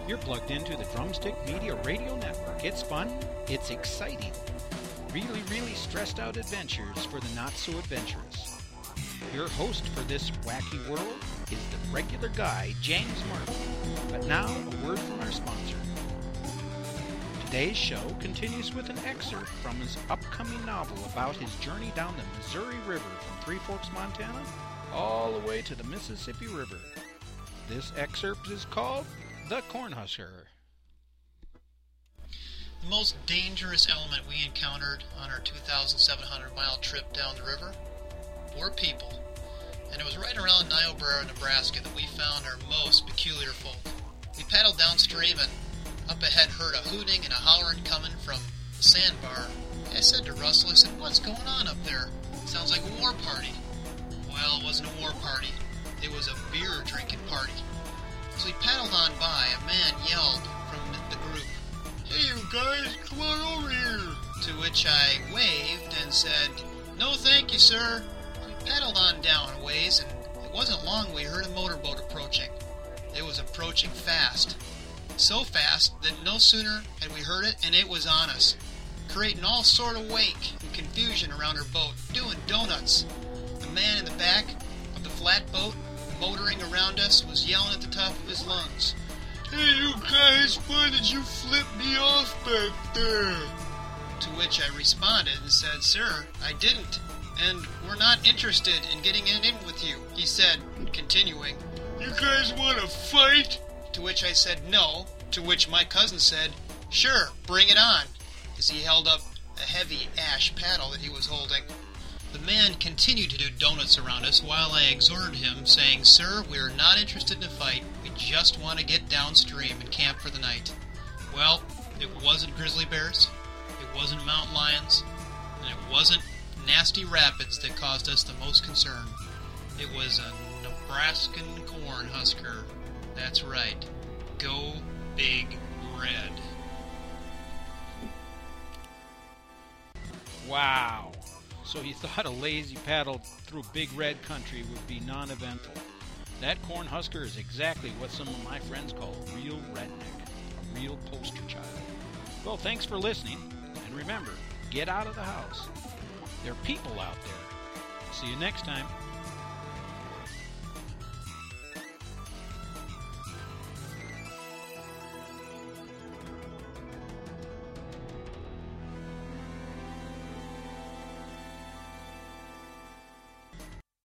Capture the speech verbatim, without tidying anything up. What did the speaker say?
You're plugged into the Drumstick Media Radio Network. It's fun, it's exciting. Really, really stressed out adventures for the not so adventurous. Your host for this wacky world is the regular guy, James Martin. But now, a word from our sponsor. Today's show continues with an excerpt from his upcoming novel about his journey down the Missouri River from Three Forks, Montana, all the way to the Mississippi River. This excerpt is called The Cornhusker. The most dangerous element we encountered on our two thousand seven hundred mile trip down the river were people. And it was right around Niobrara, Nebraska that we found our most peculiar folk. We paddled downstream and up ahead heard a hooting and a hollering coming from the sandbar. I said to Russell, I said, "What's going on up there? Sounds like a war party." Well, it wasn't a war party. It was a beer drinking party. As we paddled on by, a man yelled from the group, "Hey you guys, come on over here." To which I waved and said, "No thank you, sir." We paddled on down a ways, and it wasn't long we heard a motorboat approaching. It was approaching fast. So fast that no sooner had we heard it, and it was on us, creating all sort of wake and confusion around our boat, doing donuts. The man in the back of the flatboat, motoring around us, was yelling at the top of his lungs, "Hey you guys, why did you flip me off back there?" To which I responded and said, "Sir, I didn't, and we're not interested in getting it in with you." He said, continuing, "You guys want to fight?" To which I said no, to which my cousin said, "Sure, bring it on," as he held up a heavy ash paddle that he was holding. The man continued to do donuts around us while I exhorted him, saying, "Sir, we are not interested in a fight. We just want to get downstream and camp for the night." Well, it wasn't grizzly bears, it wasn't mountain lions, and it wasn't nasty rapids that caused us the most concern. It was a Nebraskan corn husker. That's right. Go Big Red. Wow. So you thought a lazy paddle through Big Red country would be non-eventful. That Cornhusker is exactly what some of my friends call a real redneck, a real poster child. Well, thanks for listening, and remember, get out of the house. There are people out there. See you next time.